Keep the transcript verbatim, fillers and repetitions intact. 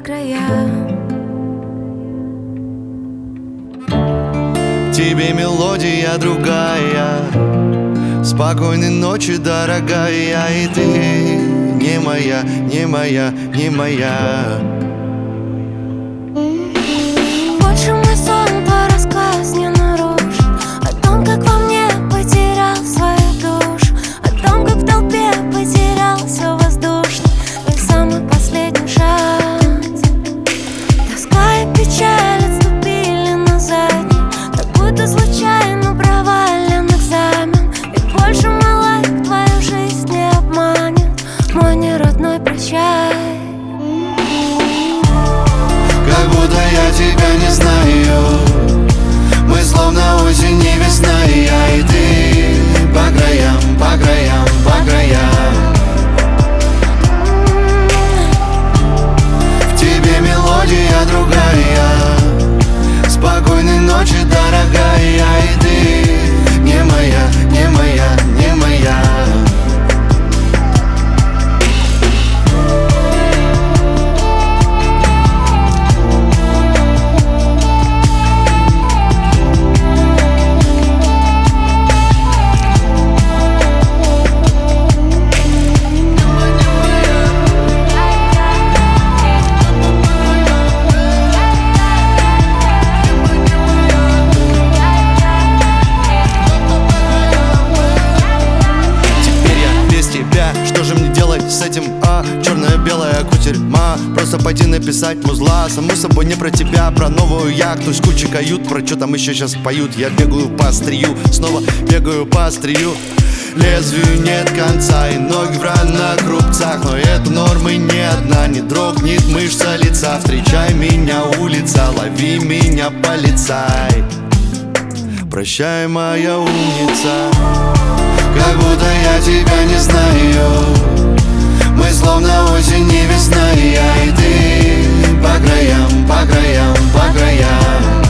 краям. Тебе мелодия другая. Спокойной ночи, дорогая. И ты не моя, не моя, не моя. Больше мой сон по рассказ не нарушен о том, как во мне потерял свою душу, о том, как в толпе потерялся воздушный твой самый последний шанс. Тоска и печаль отступили на задний, как будто случайно провален экзамен. Ведь больше мой лайк твою жизнь не обманет, мой неродной прощай. Как будто я тебя не знаю. Мы словно осень и весна, и я и ты. По краям, по краям, по краям. В тебе мелодия другая. Спокойной ночи, дорогая. Я и ты не моя, не моя, не моя. Что же мне делать с этим, а? Черная-белая кутерьма. Просто пойти написать музла. Само собой не про тебя, про новую яхту с кучей кают. Про что там еще сейчас поют. Я бегаю по острию, снова бегаю по острию. Лезвию нет конца и ноги в ранах рубцах. Но это нормы не одна, не дрогнет мышца лица. Встречай меня, улица, лови меня, полицай. Прощай, моя умница. Как будто я тебя не знаю. Мы словно осень и весна, и я и ты. По краям, по краям, по краям.